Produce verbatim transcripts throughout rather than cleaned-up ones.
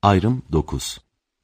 Ayrım dokuz.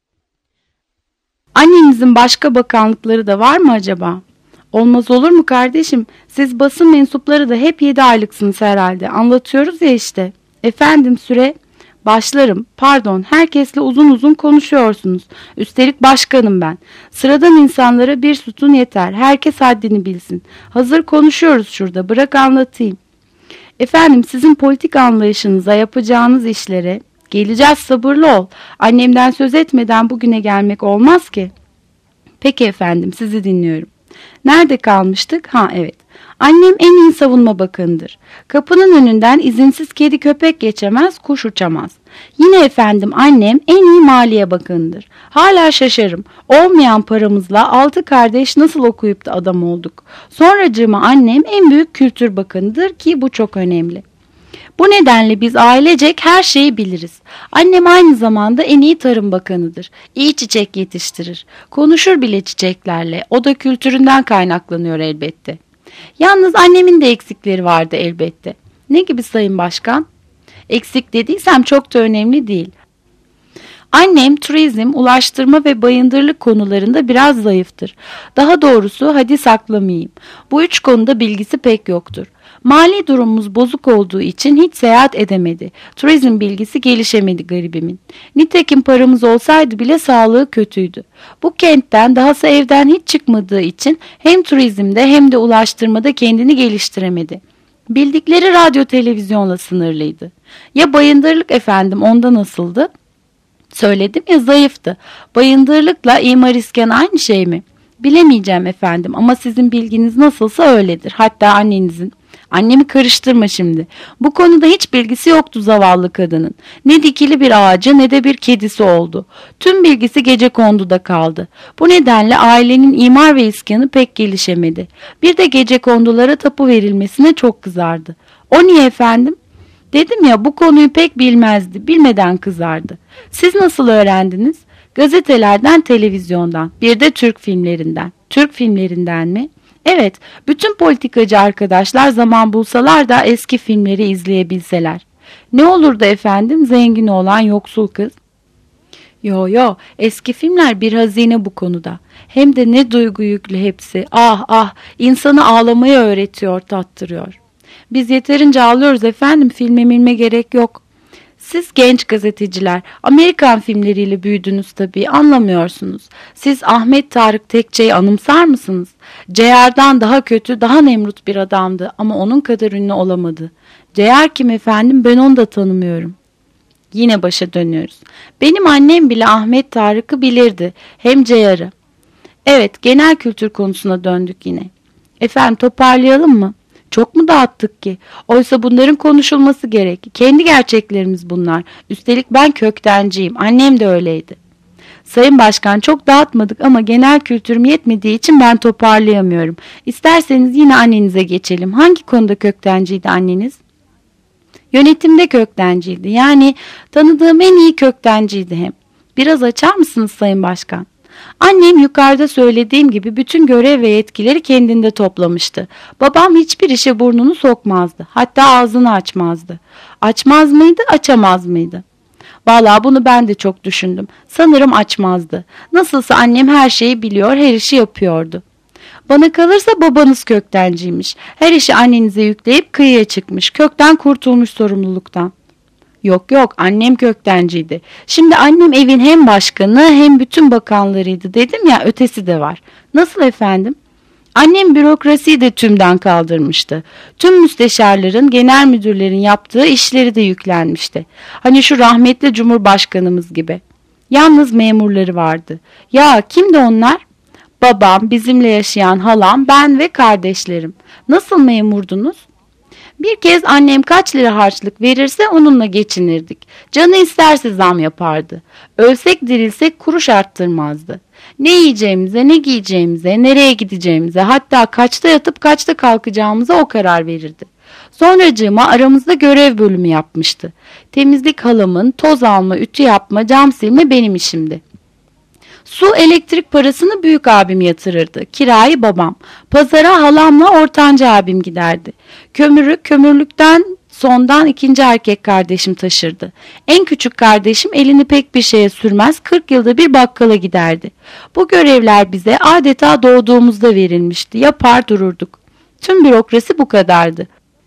Annenizin başka bakanlıkları da var mı acaba? Olmaz olur mu kardeşim? Siz basın mensupları da hep yedi aylıksınız herhalde. Anlatıyoruz ya işte. Efendim süre... Başlarım. Pardon, herkesle uzun uzun konuşuyorsunuz. Üstelik başkanım ben. Sıradan insanlara bir sütun yeter. Herkes haddini bilsin. Hazır konuşuyoruz şurada. Bırak anlatayım. Efendim sizin politik anlayışınıza, yapacağınız işlere... Geleceğiz, sabırlı ol. Annemden söz etmeden bugüne gelmek olmaz ki. Peki efendim, sizi dinliyorum. Nerede kalmıştık? Ha evet. Annem en iyi savunma bakanıdır. Kapının önünden izinsiz kedi köpek geçemez, kuş uçamaz. Yine efendim annem en iyi maliye bakanıdır. Hala şaşarım. Olmayan paramızla altı kardeş nasıl okuyup da adam olduk. Sonracığıma annem en büyük kültür bakanıdır ki bu çok önemli. Bu nedenle biz ailecek her şeyi biliriz. Annem aynı zamanda en iyi tarım bakanıdır. İyi çiçek yetiştirir. Konuşur bile çiçeklerle. O da kültüründen kaynaklanıyor elbette. Yalnız annemin de eksikleri vardı elbette. Ne gibi Sayın Başkan? Eksik dediysem çok da önemli değil. Annem turizm, ulaştırma ve bayındırlık konularında biraz zayıftır. Daha doğrusu hadi saklamayayım. Bu üç konuda bilgisi pek yoktur. Mali durumumuz bozuk olduğu için hiç seyahat edemedi. Turizm bilgisi gelişemedi garibimin. Nitekim paramız olsaydı bile sağlığı kötüydü. Bu kentten dahası evden hiç çıkmadığı için hem turizmde hem de ulaştırmada kendini geliştiremedi. Bildikleri radyo televizyonla sınırlıydı. Ya bayındırlık efendim onda nasıldı? Söyledim ya zayıftı. Bayındırlıkla imar iskan aynı şey mi? Bilemeyeceğim efendim ama sizin bilginiz nasılsa öyledir. Hatta annenizin. Annemi karıştırma şimdi. Bu konuda hiç bilgisi yoktu zavallı kadının. Ne dikili bir ağacı ne de bir kedisi oldu. Tüm bilgisi gecekonduda kaldı. Bu nedenle ailenin imar ve iskanı pek gelişemedi. Bir de gecekondulara tapu verilmesine çok kızardı. O niye efendim? Dedim ya bu konuyu pek bilmezdi. Bilmeden kızardı. Siz nasıl öğrendiniz? Gazetelerden, televizyondan, bir de Türk filmlerinden. Türk filmlerinden mi? Evet, bütün politikacı arkadaşlar zaman bulsalar da eski filmleri izleyebilseler. Ne olurdu efendim zengin olan yoksul kız? Yo yo, eski filmler bir hazine bu konuda. Hem de ne duygu yüklü hepsi. Ah ah, insanı ağlamayı öğretiyor, tattırıyor. Biz yeterince ağlıyoruz efendim, filme milme gerek yok. Siz genç gazeteciler Amerikan filmleriyle büyüdünüz tabii, anlamıyorsunuz. Siz Ahmet Tarık Tekçe'yi anımsar mısınız? C R'dan daha kötü, daha Nemrut bir adamdı ama onun kadar ünlü olamadı. C R kim efendim, ben onu da tanımıyorum. Yine başa dönüyoruz. Benim annem bile Ahmet Tarık'ı bilirdi, hem C R'ı. Evet, genel kültür konusuna döndük yine. Efendim toparlayalım mı? Çok mu dağıttık ki? Oysa bunların konuşulması gerek. Kendi gerçeklerimiz bunlar. Üstelik ben köktenciyim. Annem de öyleydi. Sayın Başkan çok dağıtmadık ama genel kültürüm yetmediği için ben toparlayamıyorum. İsterseniz yine annenize geçelim. Hangi konuda köktenciydi anneniz? Yönetimde köktenciydi. Yani tanıdığım en iyi köktenciydi hem. Biraz açar mısınız Sayın Başkan? Annem yukarıda söylediğim gibi bütün görev ve yetkileri kendinde toplamıştı. Babam hiçbir işe burnunu sokmazdı. Hatta ağzını açmazdı. Açmaz mıydı, açamaz mıydı? Vallahi bunu ben de çok düşündüm. Sanırım açmazdı. Nasılsa annem her şeyi biliyor, her işi yapıyordu. Bana kalırsa babanız köktenciymiş. Her işi annenize yükleyip kıyıya çıkmış. Kökten kurtulmuş sorumluluktan. Yok yok, annem köktenciydi. Şimdi annem evin hem başkanı hem bütün bakanlarıydı dedim ya, ötesi de var. Nasıl efendim? Annem bürokrasiyi de tümden kaldırmıştı. Tüm müsteşarların, genel müdürlerin yaptığı işleri de yüklenmişti. Hani şu rahmetli Cumhurbaşkanımız gibi. Yalnız memurları vardı. Ya kimdi onlar? Babam, bizimle yaşayan halam, ben ve kardeşlerim. Nasıl memurdunuz? Bir kez annem kaç lira harçlık verirse onunla geçinirdik. Canı isterse zam yapardı. Ölsek dirilsek kuruş arttırmazdı. Ne yiyeceğimize, ne giyeceğimize, nereye gideceğimize, hatta kaçta yatıp kaçta kalkacağımıza o karar verirdi. Sonracığıma aramızda görev bölümü yapmıştı. Temizlik halamın, toz alma, ütü yapma, cam silme benim işimdi. Su, elektrik parasını büyük abim yatırırdı. Kirayı babam. Pazara halamla ortanca abim giderdi. Kömürü kömürlükten Sondan ikinci erkek kardeşim taşırdı. En küçük kardeşim elini pek bir şeye sürmez, kırk yılda bir bakkala giderdi. Bu görevler bize adeta doğduğumuzda verilmişti. Yapar dururduk. Tüm bürokrasi bu kadardı.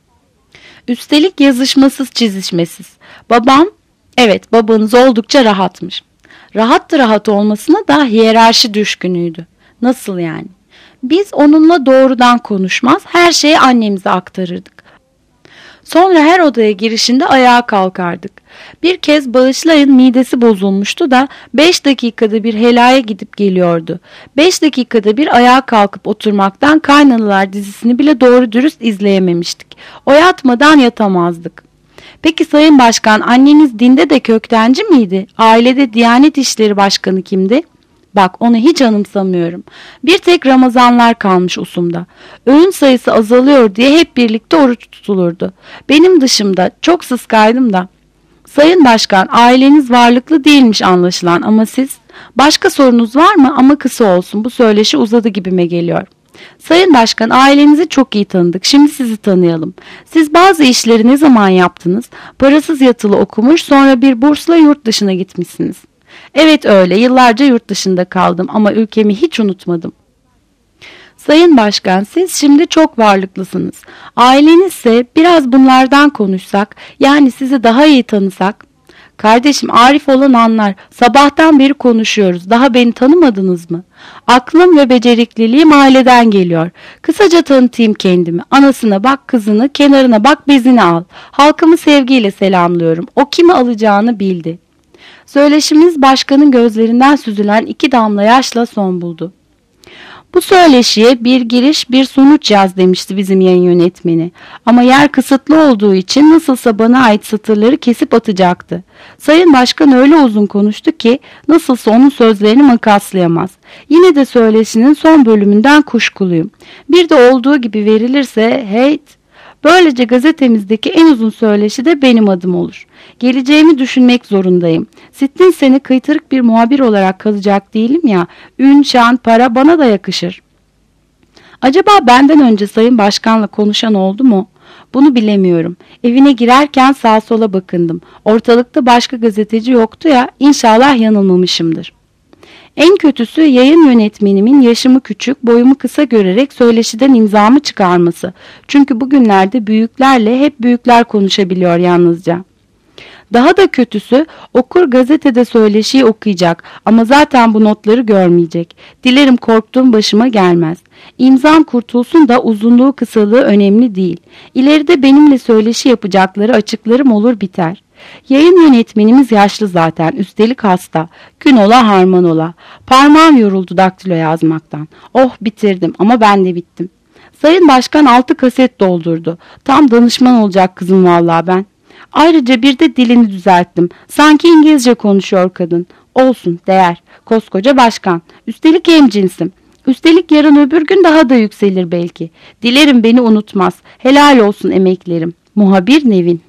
Üstelik yazışmasız çizişmesiz. Babam, evet babanız oldukça rahatmış. Rahattı rahat olmasına da hiyerarşi düşkünüydü. Nasıl yani? Biz onunla doğrudan konuşmaz, her şeyi annemize aktarırdık. Sonra her odaya girişinde ayağa kalkardık. Bir kez bağışlayın midesi bozulmuştu da beş dakikada bir helaya gidip geliyordu. Beş dakikada bir ayağa kalkıp oturmaktan Kaynanalar dizisini bile doğru dürüst izleyememiştik. O yatmadan yatamazdık. Peki Sayın Başkan, anneniz dinde de köktenci miydi? Ailede Diyanet İşleri Başkanı kimdi? Bak onu hiç anımsamıyorum. Bir tek Ramazanlar kalmış usumda. Öğün sayısı azalıyor diye hep birlikte oruç tutulurdu. Benim dışımda çok sıskaydım da. Sayın Başkan, aileniz varlıklı değilmiş anlaşılan ama siz? Başka sorunuz var mı? Ama kısa olsun, bu söyleşi uzadı gibime geliyor. Sayın Başkan, ailenizi çok iyi tanıdık. Şimdi sizi tanıyalım. Siz bazı işleri ne zaman yaptınız? Parasız yatılı okumuş, sonra bir bursla yurt dışına gitmişsiniz. Evet öyle, yıllarca yurt dışında kaldım ama ülkemi hiç unutmadım. Sayın Başkan, siz şimdi çok varlıklısınız. Ailenizse biraz bunlardan konuşsak, yani sizi daha iyi tanısak. Kardeşim, arif olan anlar. Sabahtan beri konuşuyoruz. Daha beni tanımadınız mı? Aklım ve becerikliliğim aileden geliyor. Kısaca tanıtayım kendimi. Anasına bak kızını, kenarına bak bezini al. Halkımı sevgiyle selamlıyorum. O kimi alacağını bildi. Söyleşimiz başkanın gözlerinden süzülen iki damla yaşla son buldu. Bu söyleşiye bir giriş bir sonuç yaz demişti bizim yayın yönetmeni. Ama yer kısıtlı olduğu için nasılsa bana ait satırları kesip atacaktı. Sayın Başkan öyle uzun konuştu ki nasılsa onun sözlerini makaslayamaz. Yine de söyleşinin son bölümünden kuşkuluyum. Bir de olduğu gibi verilirse heyt. Böylece gazetemizdeki en uzun söyleşi de benim adım olur. Geleceğimi düşünmek zorundayım. Sittin sene kıytırık bir muhabir olarak kalacak değilim ya, ün, şan, para bana da yakışır. Acaba benden önce Sayın Başkan'la konuşan oldu mu? Bunu bilemiyorum. Evine girerken sağa sola bakındım. Ortalıkta başka gazeteci yoktu ya, inşallah yanılmamışımdır. En kötüsü yayın yönetmenimin yaşımı küçük, boyumu kısa görerek söyleşiden imzamı çıkarması. Çünkü bugünlerde büyüklerle hep büyükler konuşabiliyor yalnızca. Daha da kötüsü okur gazetede söyleşiyi okuyacak ama zaten bu notları görmeyecek. Dilerim korktuğum başıma gelmez. İmzam kurtulsun da uzunluğu kısalığı önemli değil. İleride benimle söyleşi yapacakları açıklarım olur biter. Yayın yönetmenimiz yaşlı zaten, üstelik hasta. Gün ola harman ola. Parmağım yoruldu daktilo yazmaktan. Oh bitirdim ama ben de bittim. Sayın Başkan altı kaset doldurdu. Tam danışman olacak kızım vallahi ben. Ayrıca bir de dilini düzelttim. Sanki İngilizce konuşuyor kadın. Olsun, değer. Koskoca başkan. Üstelik hemcinsim. Üstelik yarın öbür gün daha da yükselir belki. Dilerim beni unutmaz. Helal olsun emeklerim. Muhabir Nevin.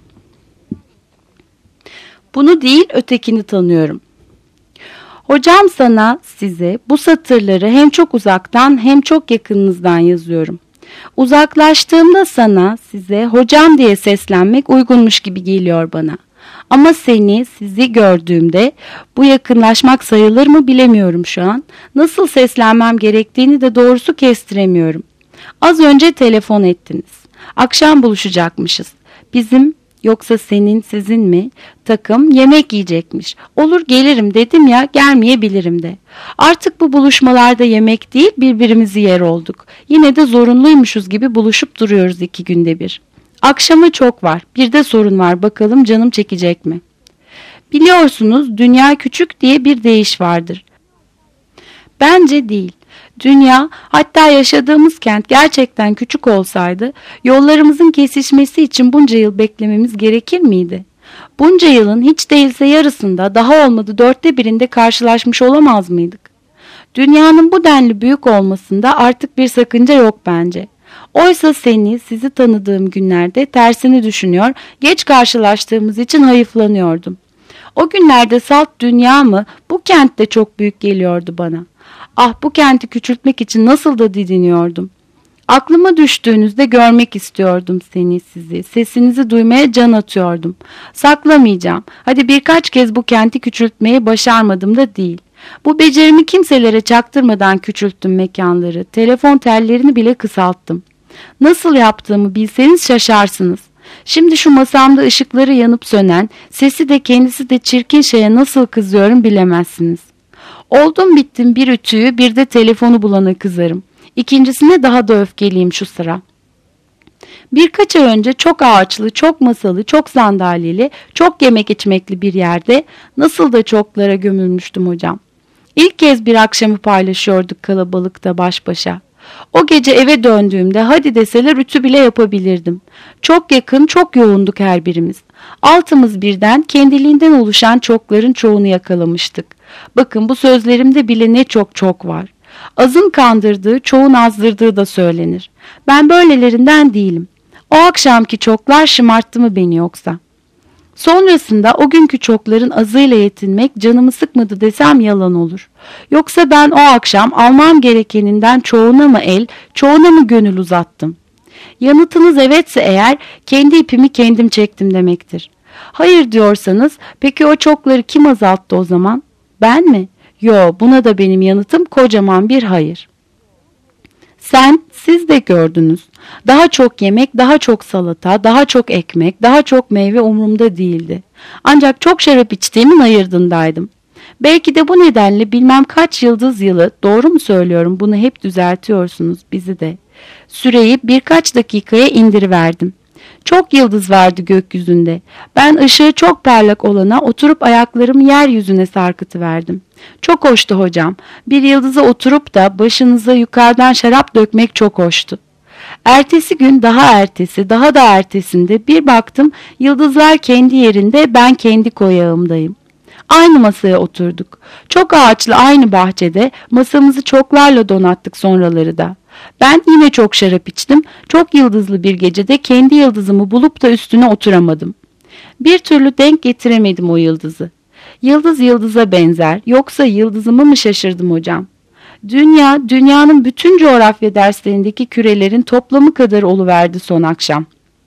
Bunu değil ötekini tanıyorum. Hocam sana, size bu satırları hem çok uzaktan hem çok yakınınızdan yazıyorum. Uzaklaştığımda sana, size hocam diye seslenmek uygunmuş gibi geliyor bana. Ama seni, sizi gördüğümde bu yakınlaşmak sayılır mı bilemiyorum şu an. Nasıl seslenmem gerektiğini de doğrusu kestiremiyorum. Az önce telefon ettiniz. Akşam buluşacakmışız. Bizim yoksa senin sizin mi? Takım yemek yiyecekmiş. Olur gelirim dedim ya, gelmeyebilirim de. Artık bu buluşmalarda yemek değil birbirimizi yer olduk. Yine de zorunluymuşuz gibi buluşup duruyoruz iki günde bir. Akşamı çok var. Bir de sorun var, bakalım canım çekecek mi? Biliyorsunuz dünya küçük diye bir deyiş vardır. Bence değil. Dünya, hatta yaşadığımız kent gerçekten küçük olsaydı yollarımızın kesişmesi için bunca yıl beklememiz gerekir miydi? Bunca yılın hiç değilse yarısında, daha olmadı dörtte birinde karşılaşmış olamaz mıydık? Dünyanın bu denli büyük olmasında artık bir sakınca yok bence. Oysa seni, sizi tanıdığım günlerde tersini düşünüyor, geç karşılaştığımız için hayıflanıyordum. O günlerde salt dünya mı, bu kent de çok büyük geliyordu bana. Ah, bu kenti küçültmek için nasıl da didiniyordum. Aklıma düştüğünüzde görmek istiyordum seni, sizi. Sesinizi duymaya can atıyordum. Saklamayacağım. Hadi birkaç kez bu kenti küçültmeyi başarmadım da değil. Bu becerimi kimselere çaktırmadan küçülttüm mekanları. Telefon tellerini bile kısalttım. Nasıl yaptığımı bilseniz şaşarsınız. Şimdi şu masamda ışıkları yanıp sönen, sesi de kendisi de çirkin şeye nasıl kızıyorum bilemezsiniz. Oldum bittim bir ütüyü, bir de telefonu bulana kızarım. İkincisine daha da öfkeliyim şu sıra. Birkaç ay önce çok ağaçlı, çok masalı, çok sandalyeli, çok yemek içmekli bir yerde nasıl da çoklara gömülmüştüm hocam. İlk kez bir akşamı paylaşıyorduk kalabalıkta baş başa. O gece eve döndüğümde hadi deseler ütü bile yapabilirdim. Çok yakın, çok yoğunduk her birimiz. Altımız birden kendiliğinden oluşan çokların çoğunu yakalamıştık. Bakın bu sözlerimde bile ne çok çok var. Azın kandırdığı, çoğun azdırdığı da söylenir. Ben böylelerinden değilim. O akşamki çoklar şımarttı mı beni yoksa? Sonrasında o günkü çokların azıyla yetinmek canımı sıkmadı desem yalan olur. Yoksa ben o akşam almam gerekeninden çoğuna mı el, çoğuna mı gönül uzattım? Yanıtınız evetse eğer kendi ipimi kendim çektim demektir. Hayır diyorsanız peki o çokları kim azalttı o zaman? Ben mi? Yo, buna da benim yanıtım kocaman bir hayır. Sen, siz de gördünüz. Daha çok yemek, daha çok salata, daha çok ekmek, daha çok meyve umurumda değildi. Ancak çok şarap içtiğimin ayırdındaydım. Belki de bu nedenle bilmem kaç yıldız yılı, doğru mu söylüyorum, bunu hep düzeltiyorsunuz bizi de. Süreyi birkaç dakikaya indiriverdim. Çok yıldız vardı gökyüzünde. Ben ışığı çok parlak olana oturup ayaklarımı yeryüzüne sarkıtıverdim. Çok hoştu hocam. Bir yıldıza oturup da başınıza yukarıdan şarap dökmek çok hoştu. Ertesi gün daha ertesi, daha da ertesinde bir baktım yıldızlar kendi yerinde, ben kendi koyağımdayım. Aynı masaya oturduk. Çok ağaçlı aynı bahçede masamızı çoklarla donattık sonraları da. Ben yine çok şarap içtim. Çok yıldızlı bir gecede kendi yıldızımı bulup da üstüne oturamadım. Bir türlü denk getiremedim o yıldızı. Yıldız yıldıza benzer. Yoksa yıldızımı mı şaşırdım hocam? Dünya, dünyanın bütün coğrafya derslerindeki kürelerin toplamı kadar oluverdi son akşam.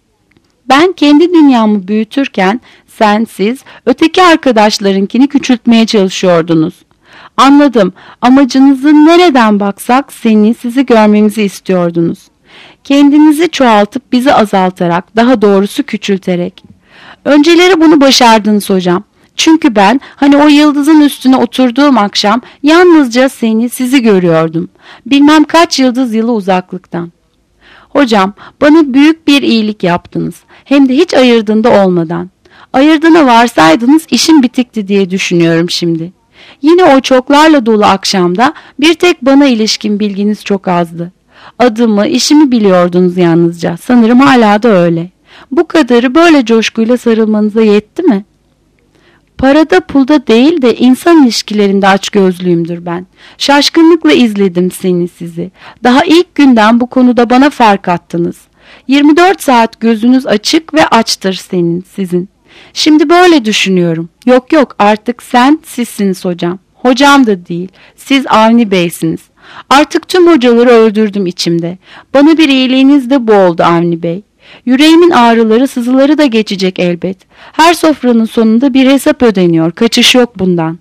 Ben kendi dünyamı büyütürken sen, siz, öteki arkadaşlarınkini küçültmeye çalışıyordunuz. Anladım. Amacınızı nereden baksak seni, sizi görmemizi istiyordunuz. Kendinizi çoğaltıp bizi azaltarak, daha doğrusu küçülterek. Önceleri bunu başardınız hocam. Çünkü ben hani o yıldızın üstüne oturduğum akşam yalnızca seni, sizi görüyordum. Bilmem kaç yıldız yılı uzaklıktan. Hocam, bana büyük bir iyilik yaptınız. Hem de hiç ayırdığında olmadan. Ayırdığına varsaydınız işim bitikti diye düşünüyorum şimdi. Yine o çoklarla dolu akşamda bir tek bana ilişkin bilginiz çok azdı. Adımı, işimi biliyordunuz yalnızca. Sanırım hala da öyle. Bu kadarı böyle coşkuyla sarılmanıza yetti mi? Parada pulda değil de insan ilişkilerinde açgözlüyümdür ben. Şaşkınlıkla izledim seni, sizi. Daha ilk günden bu konuda bana fark attınız. yirmi dört saat gözünüz açık ve açtır senin, sizin. Şimdi böyle düşünüyorum. Yok yok, artık sen sizsiniz hocam. Hocam da değil. Siz Avni Bey'siniz. Artık tüm hocaları öldürdüm içimde. Bana bir iyiliğiniz de bu oldu Avni Bey. Yüreğimin ağrıları, sızıları da geçecek elbet. Her sofranın sonunda bir hesap ödeniyor. Kaçış yok bundan.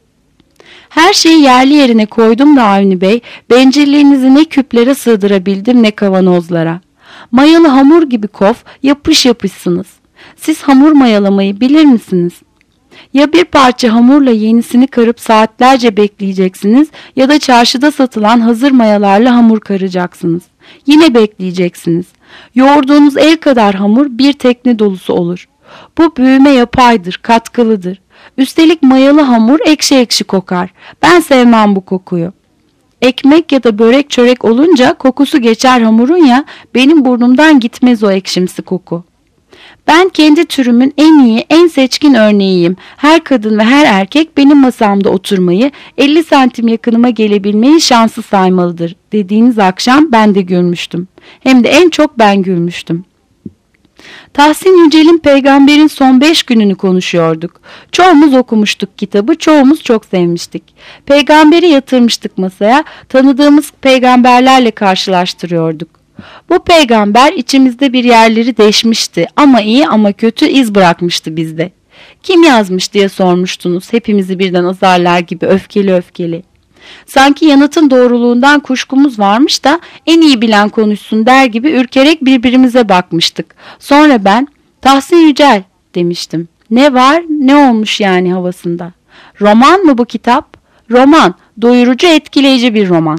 Her şeyi yerli yerine koydum da Avni Bey, bencilliğinizi ne küplere sığdırabildim ne kavanozlara. Mayalı hamur gibi kof, yapış yapışsınız. Siz hamur mayalamayı bilir misiniz? Ya bir parça hamurla yenisini karıp saatlerce bekleyeceksiniz ya da çarşıda satılan hazır mayalarla hamur karacaksınız. Yine bekleyeceksiniz. Yoğurduğunuz el kadar hamur bir tekne dolusu olur. Bu büyüme yapaydır, katkılıdır. Üstelik mayalı hamur ekşi ekşi kokar. Ben sevmem bu kokuyu. Ekmek ya da börek çörek olunca kokusu geçer hamurun ya, benim burnumdan gitmez o ekşimsi koku. Ben kendi türümün en iyi, en seçkin örneğiyim. Her kadın ve her erkek benim masamda oturmayı, elli santim yakınıma gelebilmeyi şanslı saymalıdır dediğiniz akşam ben de gülmüştüm. Hem de en çok ben gülmüştüm. Tahsin Yücel'in Peygamber'in son beş gününü konuşuyorduk. Çoğumuz okumuştuk kitabı, çoğumuz çok sevmiştik. Peygamberi yatırmıştık masaya, tanıdığımız peygamberlerle karşılaştırıyorduk. Bu peygamber içimizde bir yerleri deşmişti ama iyi ama kötü iz bırakmıştı bizde. Kim yazmış diye sormuştunuz hepimizi birden azarlar gibi öfkeli öfkeli. Sanki yanıtın doğruluğundan kuşkumuz varmış da en iyi bilen konuşsun der gibi ürkerek birbirimize bakmıştık. Sonra ben Tahsin Yücel demiştim. Ne var ne olmuş yani havasında. Roman mı bu kitap? Roman, doyurucu etkileyici bir roman.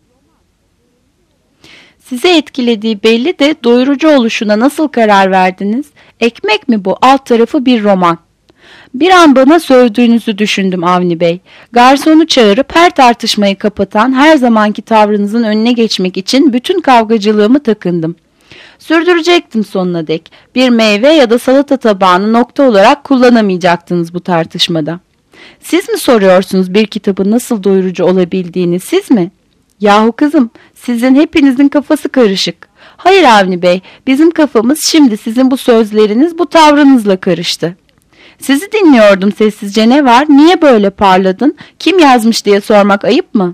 Sizi etkilediği belli de doyurucu oluşuna nasıl karar verdiniz? Ekmek mi bu? Alt tarafı bir roman. Bir an bana sövdüğünüzü düşündüm Avni Bey. Garsonu çağırıp her tartışmayı kapatan her zamanki tavrınızın önüne geçmek için bütün kavgacılığımı takındım. Sürdürecektim sonuna dek. Bir meyve ya da salata tabağını nokta olarak kullanamayacaktınız bu tartışmada. Siz mi soruyorsunuz bir kitabın nasıl doyurucu olabildiğini, siz mi? Yahu kızım, sizin hepinizin kafası karışık. Hayır Avni Bey, bizim kafamız şimdi sizin bu sözleriniz, bu tavrınızla karıştı. Sizi dinliyordum sessizce, ne var, niye böyle parladın, kim yazmış diye sormak ayıp mı?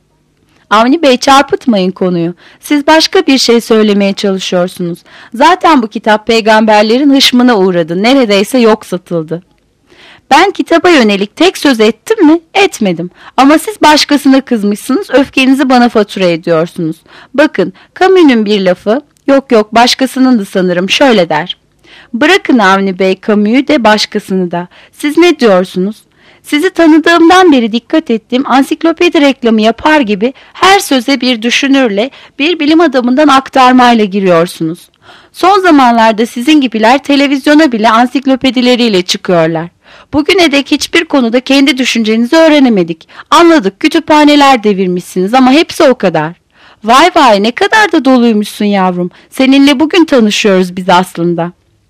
Avni Bey, çarpıtmayın konuyu. Siz başka bir şey söylemeye çalışıyorsunuz. Zaten bu kitap peygamberlerin hışmına uğradı, neredeyse yok satıldı. Ben kitaba yönelik tek söz ettim mi? Etmedim. Ama siz başkasına kızmışsınız, öfkenizi bana fatura ediyorsunuz. Bakın, Camus'un bir lafı, yok yok başkasının da sanırım, şöyle der. Bırakın Avni Bey Camus'u de başkasını da. Siz ne diyorsunuz? Sizi tanıdığımdan beri dikkat ettiğim ansiklopedi reklamı yapar gibi her söze bir düşünürle, bir bilim adamından aktarmayla giriyorsunuz. Son zamanlarda sizin gibiler televizyona bile ansiklopedileriyle çıkıyorlar. Bugüne dek hiçbir konuda kendi düşüncenizi öğrenemedik. Anladık, kütüphaneler devirmişsiniz ama hepsi o kadar. Vay vay, ne kadar da doluymuşsun yavrum. Seninle bugün tanışıyoruz biz aslında.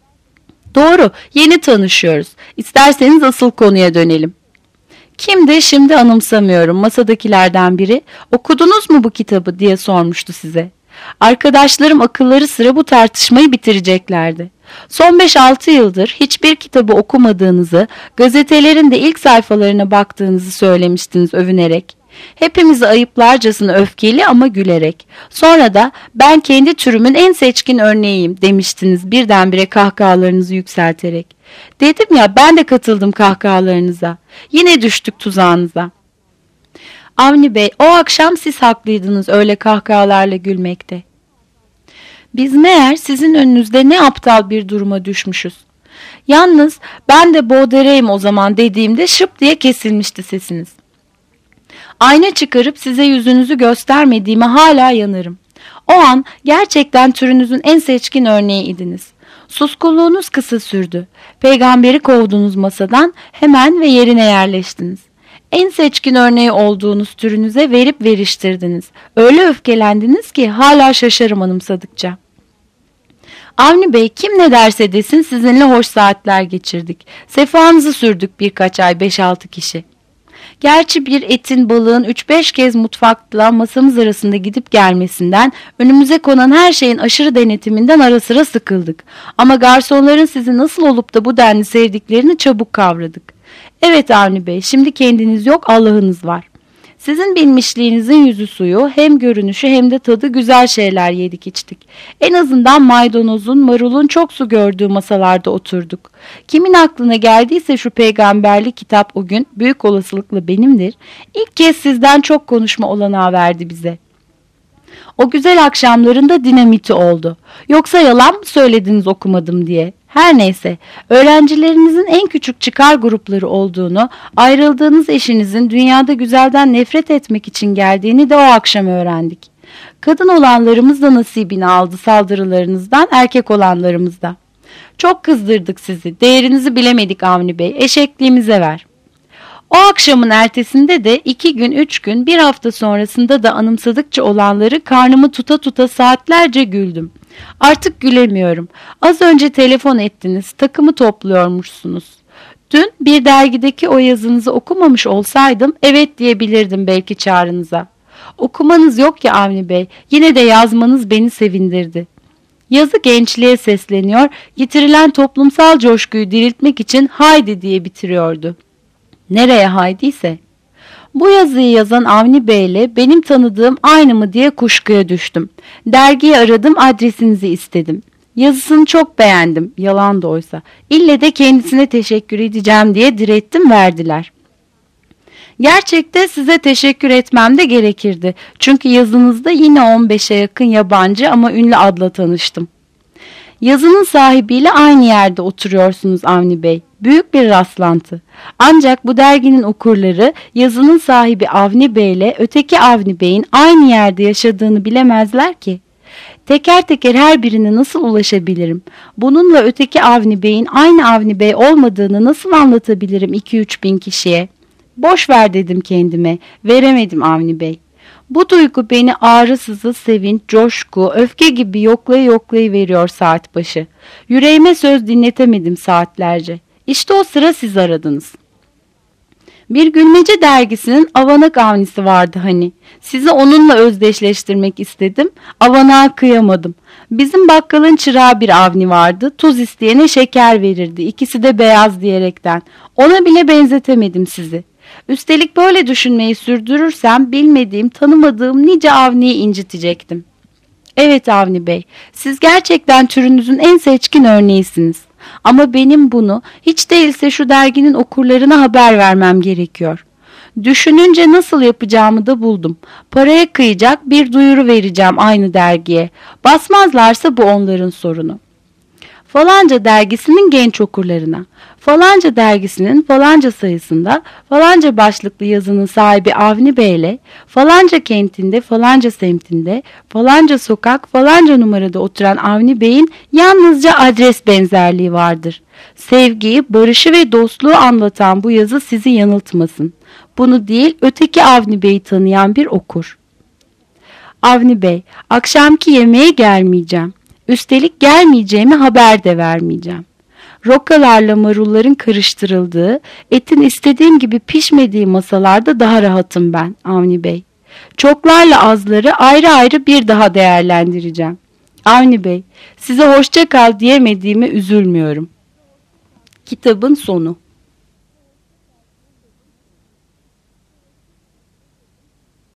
Doğru, yeni tanışıyoruz. İsterseniz asıl konuya dönelim. Kimdi şimdi anımsamıyorum, masadakilerden biri. Okudunuz mu bu kitabı diye sormuştu size. Arkadaşlarım akılları sıra bu tartışmayı bitireceklerdi. Son beş altı yıldır hiçbir kitabı okumadığınızı, gazetelerin de ilk sayfalarına baktığınızı söylemiştiniz övünerek. Hepimizi ayıplarcasına öfkeli ama gülerek. Sonra da ben kendi türümün en seçkin örneğiyim demiştiniz birdenbire kahkahalarınızı yükselterek. Dedim ya, ben de katıldım kahkahalarınıza. Yine düştük tuzağınıza. Avni Bey, o akşam siz haklıydınız öyle kahkahalarla gülmekte. Biz meğer sizin önünüzde ne aptal bir duruma düşmüşüz. Yalnız ben de Baudelaire'im o zaman dediğimde şıp diye kesilmişti sesiniz. Ayna çıkarıp size yüzünüzü göstermediğime hala yanarım. O an gerçekten türünüzün en seçkin örneğiydiniz. Suskunluğunuz kısa sürdü. Peygamberi kovdunuz masadan, hemen ve yerine yerleştiniz. En seçkin örneği olduğunuz türünüze verip veriştirdiniz. Öyle öfkelendiniz ki hala şaşarım anımsadıkça. Avni Bey, kim ne derse desin sizinle hoş saatler geçirdik. Sefanızı sürdük birkaç ay, beş altı kişi. Gerçi bir etin, balığın üç beş kez mutfakla masamız arasında gidip gelmesinden, önümüze konan her şeyin aşırı denetiminden ara sıra sıkıldık. Ama garsonların sizi nasıl olup da bu denli sevdiklerini çabuk kavradık. Evet Avni Bey, şimdi kendiniz yok, Allah'ınız var. Sizin bilmişliğinizin yüzü suyu, hem görünüşü hem de tadı güzel şeyler yedik içtik. En azından maydanozun, marulun çok su gördüğü masalarda oturduk. Kimin aklına geldiyse şu peygamberli kitap o gün, büyük olasılıkla benimdir, İlk kez sizden çok konuşma olanağı verdi bize. O güzel akşamlarında dinamiti oldu. Yoksa yalan mı söylediniz okumadım diye? Her neyse, öğrencilerinizin en küçük çıkar grupları olduğunu, ayrıldığınız eşinizin dünyada güzelden nefret etmek için geldiğini de o akşam öğrendik. Kadın olanlarımız da nasibini aldı saldırılarınızdan, erkek olanlarımız da. Çok kızdırdık sizi, değerinizi bilemedik Avni Bey, eşekliğimize ver. O akşamın ertesinde de iki gün, üç gün, bir hafta sonrasında da anımsadıkça olanları karnımı tuta tuta saatlerce güldüm. Artık gülemiyorum. Az önce telefon ettiniz, takımı topluyormuşsunuz. Dün bir dergideki o yazınızı okumamış olsaydım evet diyebilirdim belki çağrınıza. Okumanız yok ya Avni Bey, yine de yazmanız beni sevindirdi. Yazı gençliğe sesleniyor, getirilen toplumsal coşkuyu diriltmek için haydi diye bitiriyordu. Nereye haydiyse? Bu yazıyı yazan Avni Bey ile benim tanıdığım aynı mı diye kuşkuya düştüm. Dergiyi aradım, adresinizi istedim. Yazısını çok beğendim, yalan da oysa. İlle de kendisine teşekkür edeceğim diye direttim, verdiler. Gerçekte size teşekkür etmem de gerekirdi. Çünkü yazınızda yine on beşe yakın yabancı ama ünlü adla tanıştım. Yazının sahibiyle aynı yerde oturuyorsunuz Avni Bey. Büyük bir rastlantı. Ancak bu derginin okurları yazının sahibi Avni Bey ile öteki Avni Bey'in aynı yerde yaşadığını bilemezler ki. Teker teker her birine nasıl ulaşabilirim? Bununla öteki Avni Bey'in aynı Avni Bey olmadığını nasıl anlatabilirim iki üç bin kişiye? Boş ver dedim kendime. Veremedim Avni Bey. Bu duygu beni ağrısızı, sevinç, coşku, öfke gibi yoklaya yoklaya veriyor saat başı. Yüreğime söz dinletemedim saatlerce. İşte o sıra siz aradınız. Bir gülmece dergisinin Avanak Avnisi vardı hani. Sizi onunla özdeşleştirmek istedim. Avanak'a kıyamadım. Bizim bakkalın çırağı bir Avni vardı. Tuz isteyene şeker verirdi. İkisi de beyaz diyerekten. Ona bile benzetemedim sizi. Üstelik böyle düşünmeyi sürdürürsem bilmediğim, tanımadığım nice Avni'yi incitecektim. Evet Avni Bey, siz gerçekten türünüzün en seçkin örneğisiniz. Ama benim bunu hiç değilse şu derginin okurlarına haber vermem gerekiyor. Düşününce nasıl yapacağımı da buldum. Paraya kıyacak bir duyuru vereceğim aynı dergiye. Basmazlarsa bu onların sorunu. Falanca dergisinin genç okurlarına, falanca dergisinin falanca sayısında falanca başlıklı yazının sahibi Avni Bey ile falanca kentinde, falanca semtinde, falanca sokak, falanca numarada oturan Avni Bey'in yalnızca adres benzerliği vardır. Sevgiyi, barışı ve dostluğu anlatan bu yazı sizi yanıltmasın. Bunu değil, öteki Avni Bey'i tanıyan bir okur. Avni Bey, akşamki yemeğe gelmeyeceğim. Üstelik gelmeyeceğimi haber de vermeyeceğim. Rokalarla marulların karıştırıldığı, etin istediğim gibi pişmediği masalarda daha rahatım ben Avni Bey. Çoklarla azları ayrı ayrı bir daha değerlendireceğim. Avni Bey, size hoşça kal diyemediğime üzülmüyorum. Kitabın sonu.